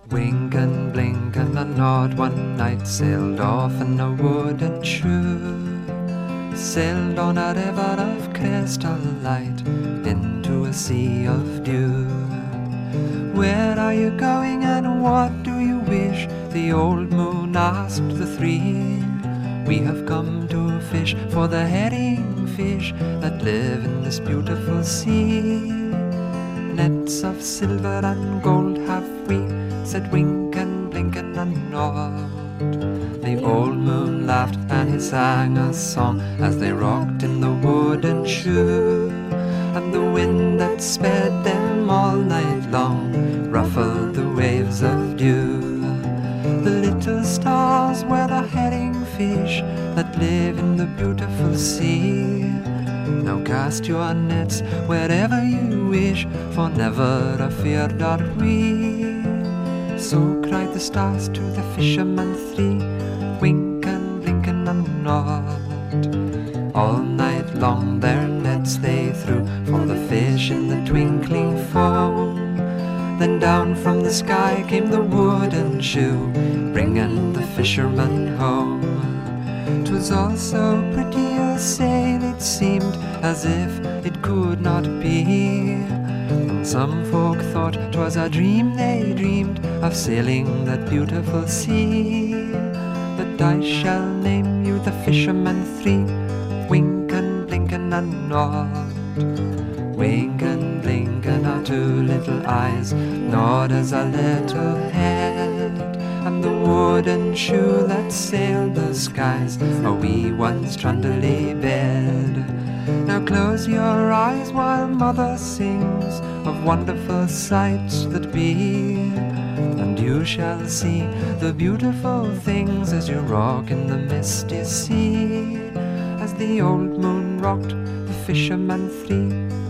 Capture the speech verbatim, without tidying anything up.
Wink and blink and a nod one night sailed off in a wooden shoe. Sailed on a river of crystal light into a sea of dew. Where are you going and what do you wish? The old moon asked the three. We have come to fish for the herring fish that live in this beautiful sea. Nets of silver and gold have we, said Wink and Blink and a nod. The old moon laughed and he sang a song as they rocked in the wooden shoe. And the wind that sped them all night long ruffled the waves of dew. The little stars were the herring fish that live in the beautiful sea. Now cast your nets wherever you wish, for never afeard are we. So cried the stars to the fishermen three, Wink and Blink and a nod. All night long their nets they threw for the fish in the twinkling foam. Then down from the sky came the wooden shoe, bringing the fishermen home. 'Twas all so pretty a sail it seemed, as if it could not be. And some folk thought 'twas a dream they dreamed of sailing that beautiful sea. But I shall name you the fishermen three, Wink and Blink and a nod. Wink and Blink and our two little eyes nod as a little head. And the wooden shoe that sailed the skies, a wee one's trundly bed. Now close your eyes while mother sings of wonderful sights that be, and you shall see the beautiful things as you rock in the misty sea. As the old moon rocked the fishermen three,